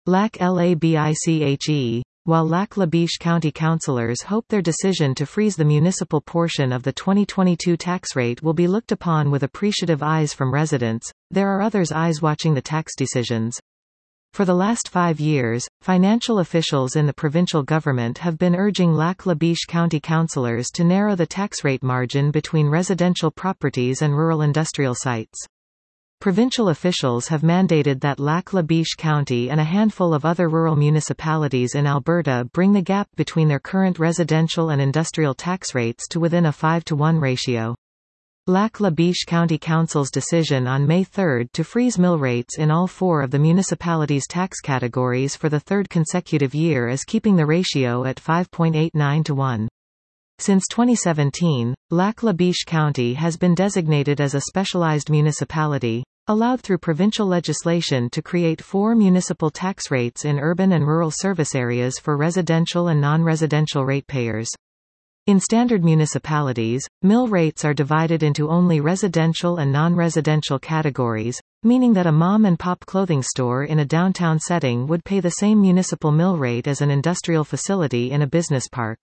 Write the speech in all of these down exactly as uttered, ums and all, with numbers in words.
Lac-Labiche, while Lac-La-Biche County councillors hope their decision to freeze the municipal portion of the twenty twenty-two tax rate will be looked upon with appreciative eyes from residents, there are others' eyes watching the tax decisions. For the last five years, financial officials in the provincial government have been urging Lac-La-Biche County councillors to narrow the tax rate margin between residential properties and rural industrial sites. Provincial officials have mandated that Lac-La-Biche County and a handful of other rural municipalities in Alberta bring the gap between their current residential and industrial tax rates to within a five to one ratio. Lac-La-Biche County Council's decision on May third to freeze mill rates in all four of the municipality's tax categories for the third consecutive year is keeping the ratio at five point eight nine to one. Since twenty seventeen, Lac-La-Biche County has been designated as a specialized municipality, allowed through provincial legislation to create four municipal tax rates in urban and rural service areas for residential and non-residential ratepayers. In standard municipalities, mill rates are divided into only residential and non-residential categories, meaning that a mom-and-pop clothing store in a downtown setting would pay the same municipal mill rate as an industrial facility in a business park.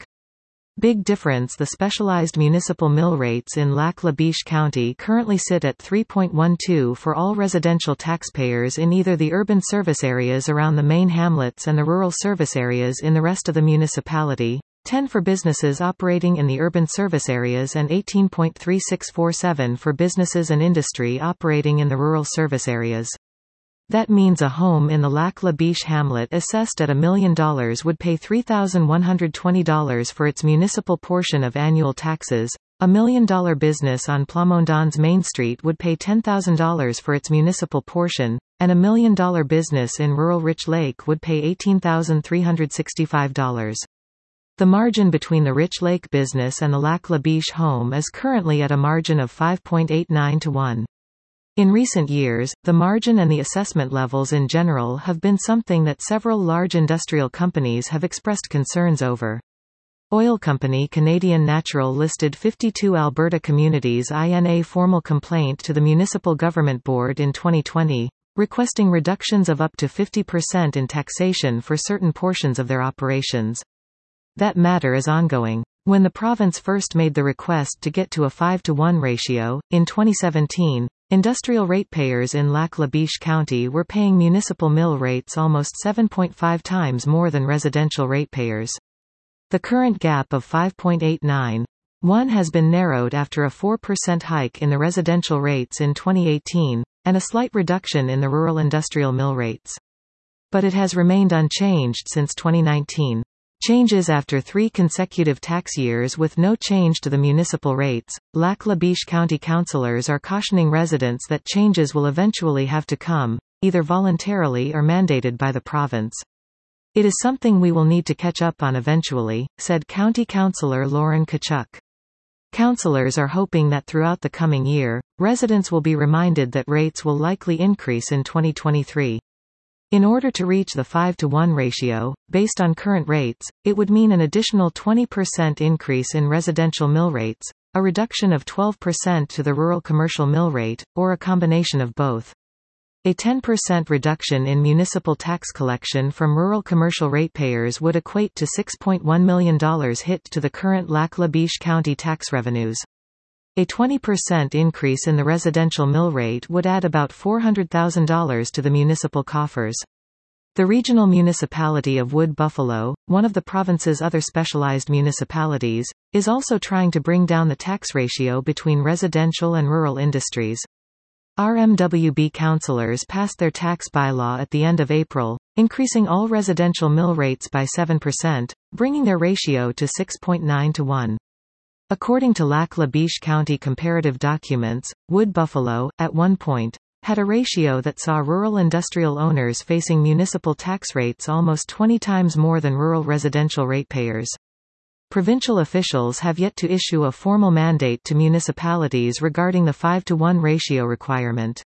Big difference. The specialized municipal mill rates in Lac-La-Biche County currently sit at three point one two for all residential taxpayers in either the urban service areas around the main hamlets and the rural service areas in the rest of the municipality, ten for businesses operating in the urban service areas and eighteen point three six four seven for businesses and industry operating in the rural service areas. That means a home in the Lac-La-Biche hamlet assessed at a million dollars would pay three thousand one hundred twenty dollars for its municipal portion of annual taxes, a million-dollar business on Plamondon's Main Street would pay ten thousand dollars for its municipal portion, and a million-dollar business in rural Rich Lake would pay eighteen thousand three hundred sixty-five dollars. The margin between the Rich Lake business and the Lac-La-Biche home is currently at a margin of five point eight nine to one. In recent years, the margin and the assessment levels in general have been something that several large industrial companies have expressed concerns over. Oil company Canadian Natural listed fifty-two Alberta communities in a formal complaint to the Municipal Government Board in twenty twenty, requesting reductions of up to fifty percent in taxation for certain portions of their operations. That matter is ongoing. When the province first made the request to get to a five to one ratio, in twenty seventeen, industrial ratepayers in Lac-La-Biche County were paying municipal mill rates almost seven point five times more than residential ratepayers. The current gap of five point eight nine to one has been narrowed after a four percent hike in the residential rates in twenty eighteen, and a slight reduction in the rural industrial mill rates. But it has remained unchanged since twenty nineteen. Changes after three consecutive tax years with no change to the municipal rates, Lac-La-Biche County councillors are cautioning residents that changes will eventually have to come, either voluntarily or mandated by the province. It is something we will need to catch up on eventually, said County Councillor Lauren Kachuk. Councillors are hoping that throughout the coming year, residents will be reminded that rates will likely increase in twenty twenty-three. In order to reach the five to one ratio, based on current rates, it would mean an additional twenty percent increase in residential mill rates, a reduction of twelve percent to the rural commercial mill rate, or a combination of both. A ten percent reduction in municipal tax collection from rural commercial ratepayers would equate to six point one million dollars hit to the current Lac-La-Biche County tax revenues. A twenty percent increase in the residential mill rate would add about four hundred thousand dollars to the municipal coffers. The regional municipality of Wood Buffalo, one of the province's other specialized municipalities, is also trying to bring down the tax ratio between residential and rural industries. R M W B councillors passed their tax bylaw at the end of April, increasing all residential mill rates by seven percent, bringing their ratio to six point nine to one. According to Lac-La-Biche County comparative documents, Wood Buffalo, at one point, had a ratio that saw rural industrial owners facing municipal tax rates almost twenty times more than rural residential ratepayers. Provincial officials have yet to issue a formal mandate to municipalities regarding the five to one ratio requirement.